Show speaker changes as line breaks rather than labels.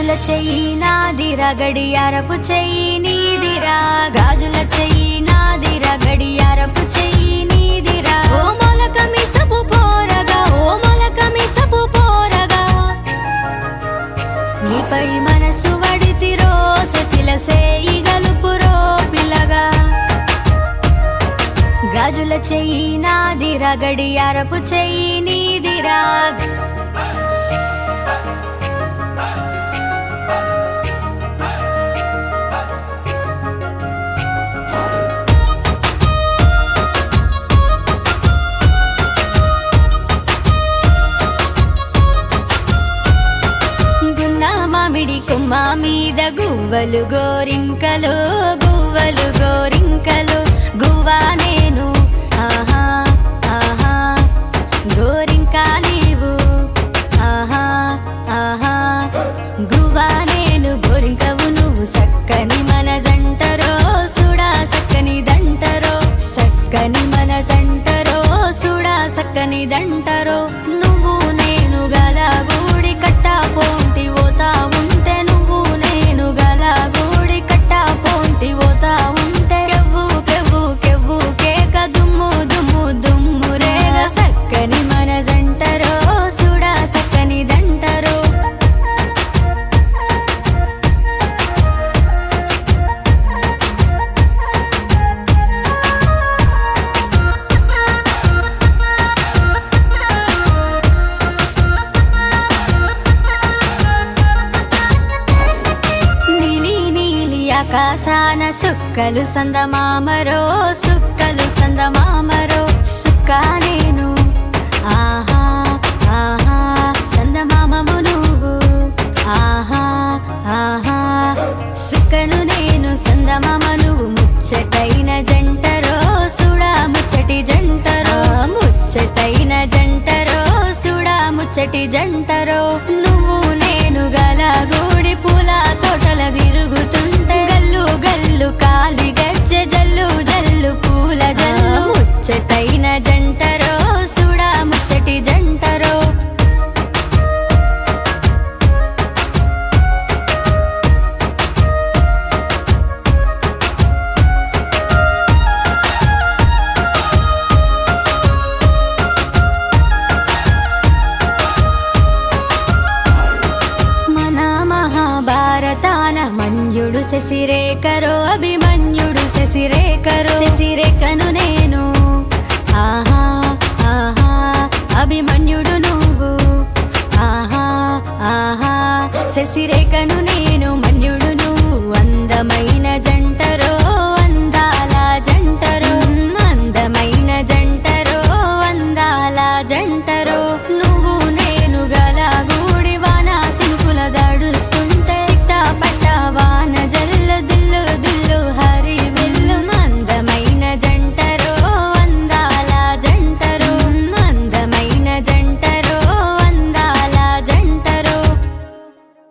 గాజుల చెయ్యి నాదిరా గడియారపు చెయ్యి నీదిరా గాజుల చెయ్యి నాదిరా గడియారపు చెయ్యి నీదిరా ఓ మొలక మిసపు పోరగా ఓ మొలక మిసపు పోరగా నీపై మనసు వడితిరో సతిల సేయి గలుపురో పిల్లగా గాజుల చెయ్యి నాదిరా గడియారపు చెయ్యి నీదిరా కొమ్మ మీద గువ్వలు గోరింకలు గువ్వలు గోరింకలు గువ్వా నేను ఆహా ఆహా గోరింకా నీవు ఆహా ఆహా గువ్వా నేను గోరింకవు నువ్వు సక్కని మన జంటరో సుడా సక్కని దంటరో సక్కని మన జంటరో సుడా సక్కని దంటరో నువ్వు నేను గల గూడి కట్టా పోంటి పోతా ఉంటే నువ్వు నేను గల గూడి కట్టా పోంటి పోతా ఉంటే కెవ్వు కెవ్వు కెవ్వు కేక దుమ్ము దుమ్ము దుమ్ము రేగ సక్కని మన జంటరో సుడా సక్కని దంటరో ఆకాశాన సుక్కలు సందమామరో సుక్కలు సందమామరో సుక్కా నేను ఆహా ఆహా సందమామము నువ్వు ఆహా ఆహా సుక్కను నేను సందమామ నువ్వు ముచ్చటైన జంటరో సుడా ముచ్చటి జంటరో ముచ్చటైన జంటరో సుడా ముచ్చటి జంటరో నువ్వు నేను గల గూడి పూల తోటల తిరుగుతుంటే గల్లు గల్లు కాలి గజ్జె జల్లు జల్లు పూల జల్లు ముచ్చటైన జంటరో సుడా ముచ్చటి జంటరో భారతాన మన్యుడు శశిరేఖరో అభిమన్యుడు శశిరేఖరో శశిరేఖను నేను ఆహా ఆహా అభిమన్యుడు నువ్వు ఆహా ఆహా శశిరేఖను నేను మన్యుడు నువ్వు అందమైన జంట